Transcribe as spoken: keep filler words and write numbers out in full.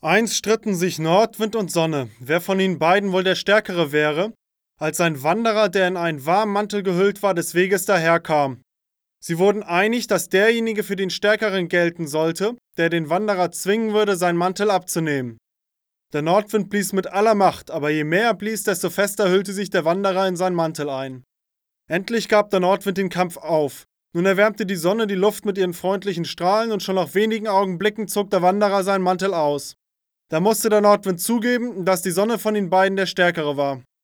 Einst stritten sich Nordwind und Sonne, wer von ihnen beiden wohl der Stärkere wäre, als ein Wanderer, der in einen warmen Mantel gehüllt war, des Weges daherkam. Sie wurden einig, dass derjenige für den Stärkeren gelten sollte, der den Wanderer zwingen würde, seinen Mantel abzunehmen. Der Nordwind blies mit aller Macht, aber je mehr er blies, desto fester hüllte sich der Wanderer in seinen Mantel ein. Endlich gab der Nordwind den Kampf auf. Nun erwärmte die Sonne die Luft mit ihren freundlichen Strahlen und schon nach wenigen Augenblicken zog der Wanderer seinen Mantel aus. Da musste der Nordwind zugeben, dass die Sonne von den beiden der Stärkere war.